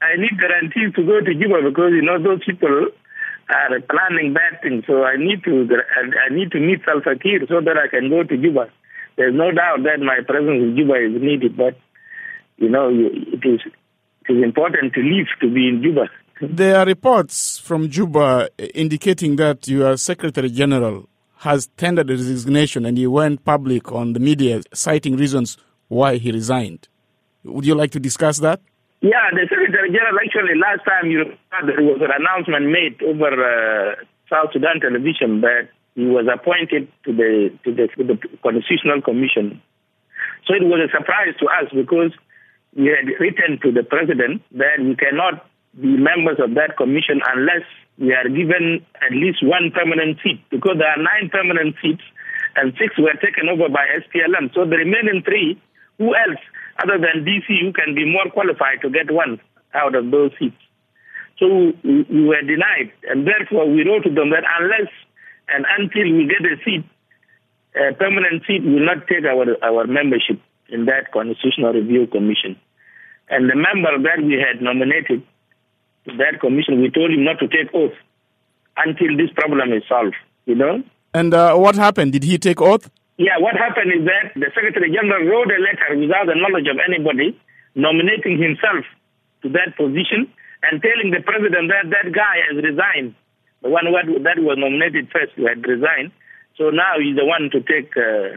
I need guarantees to go to Juba because, those people are planning bad things. So I need to meet Salva Kiir so that I can go to Juba. There's no doubt that my presence in Juba is needed, but, it is important to live to be in Juba. There are reports from Juba indicating that your Secretary General has tendered a resignation and he went public on the media citing reasons why he resigned. Would you like to discuss that? Yeah, the Secretary General, actually, last time there was an announcement made over South Sudan television that he was appointed to the Constitutional Commission. So it was a surprise to us because we had written to the President that we cannot be members of that commission unless we are given at least one permanent seat, because there are 9 permanent seats and 6 were taken over by SPLM. So the remaining 3, who else other than DC who can be more qualified to get one out of those seats? So we were denied, and therefore we wrote to them that unless and until we get a seat, a permanent seat, we will not take our membership in that Constitutional Review Commission. And the member that we had nominated to that commission, we told him not to take oath until this problem is solved, And what happened? Did he take oath? Yeah, what happened is that the Secretary General wrote a letter without the knowledge of anybody, nominating himself to that position and telling the President that that guy has resigned. The one that was nominated first had resigned. So now he's the one to take...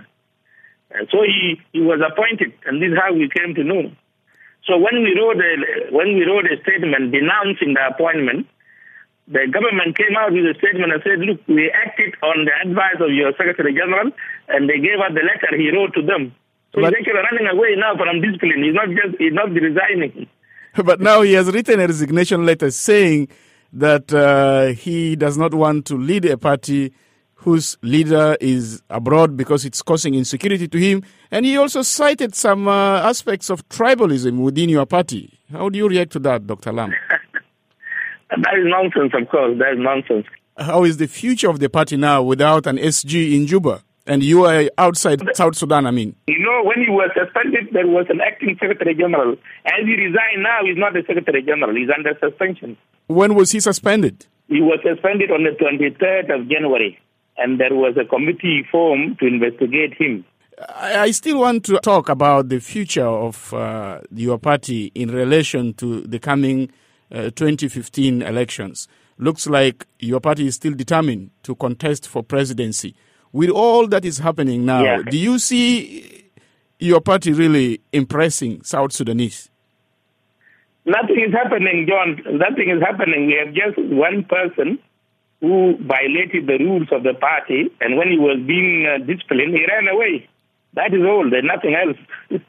so he was appointed, and this is how we came to know. So when we wrote a statement denouncing the appointment, the government came out with a statement and said, look, we acted on the advice of your Secretary General, and they gave us the letter he wrote to them. So he's actually running away now from discipline. He's not resigning. But now he has written a resignation letter saying that he does not want to lead a party whose leader is abroad because it's causing insecurity to him. And he also cited some aspects of tribalism within your party. How do you react to that, Dr. Lam? That is nonsense, of course. That is nonsense. How is the future of the party now without an SG in Juba? And you are outside South Sudan, I mean. When he was suspended, there was an acting Secretary General. As he resigned now, he's not the Secretary General. He's under suspension. When was he suspended? He was suspended on the 23rd of January. And there was a committee formed to investigate him. I still want to talk about the future of your party in relation to the coming 2015 elections. Looks like your party is still determined to contest for presidency. With all that is happening now, Do you see your party really impressing South Sudanese? Nothing is happening, John. Nothing is happening. We have just one person who violated the rules of the party, and when he was being disciplined, he ran away. That is all. There's nothing else.